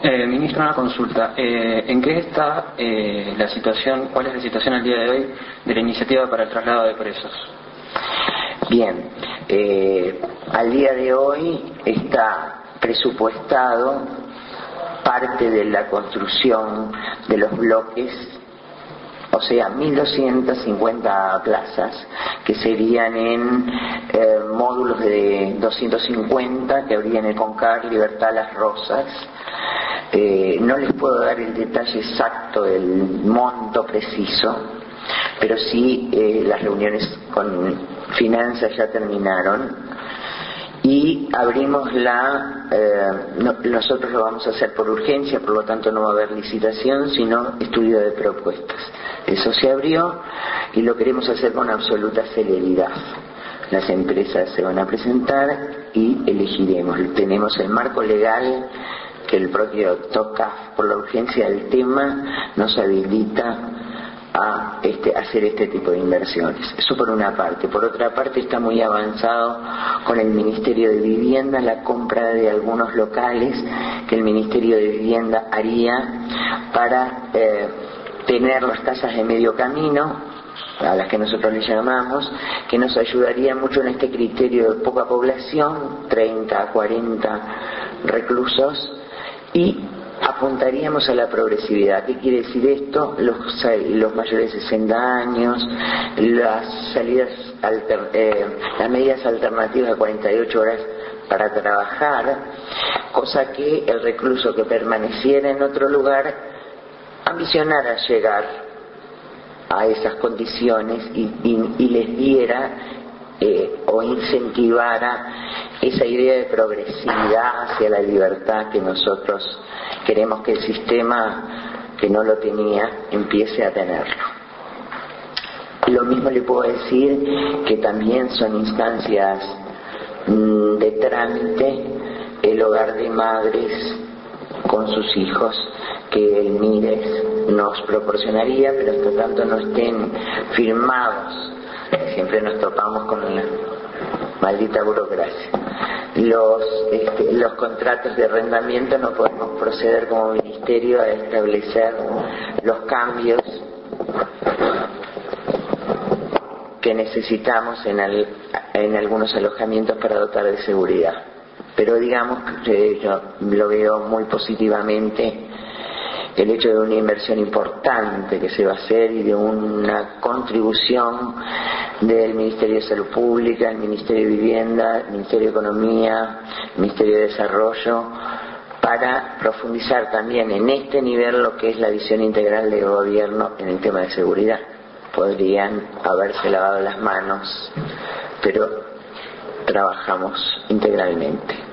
Ministro, una consulta. ¿En qué está la situación, cuál es la situación al día de hoy de la iniciativa para el traslado de presos? Bien, al día de hoy está presupuestado parte de la construcción de los bloques, o sea, 1.250 plazas, que serían en módulos de 250 que habría en el Concar, Libertad, Las Rosas. No les puedo dar el detalle exacto del monto preciso, pero sí las reuniones con finanzas ya terminaron y abrimos nosotros lo vamos a hacer por urgencia, por lo tanto no va a haber licitación, sino estudio de propuestas. Eso se abrió y lo queremos hacer con absoluta celeridad. Las empresas se van a presentar y elegiremos. Tenemos el marco legal que el propio TOCAF, por la urgencia del tema, nos habilita a hacer este tipo de inversiones. Eso por una parte. Por otra parte, está muy avanzado con el Ministerio de Vivienda la compra de algunos locales que el Ministerio de Vivienda haría para tener las casas de medio camino, a las que nosotros le llamamos, que nos ayudaría mucho en este criterio de poca población, 30 a 40 reclusos, y apuntaríamos a la progresividad. ¿Qué quiere decir esto? Los mayores de 60 años, las medidas alternativas de 48 horas para trabajar, cosa que el recluso que permaneciera en otro lugar ambicionara llegar a esas condiciones y les diera o incentivara esa idea de progresividad hacia la libertad que nosotros queremos que el sistema que no lo tenía empiece a tenerlo. Lo mismo le puedo decir que también son instancias de trámite el hogar de madres con sus hijos que el MIDES nos proporcionaría, pero hasta tanto no estén firmados, siempre nos topamos con la maldita burocracia. Los contratos de arrendamiento no podemos proceder como ministerio a establecer los cambios que necesitamos en algunos alojamientos para dotar de seguridad. Pero digamos que yo lo veo muy positivamente el hecho de una inversión importante que se va a hacer y de una contribución del Ministerio de Salud Pública, el Ministerio de Vivienda, el Ministerio de Economía, el Ministerio de Desarrollo, para profundizar también en este nivel lo que es la visión integral del gobierno en el tema de seguridad. Podrían haberse lavado las manos, pero trabajamos integralmente.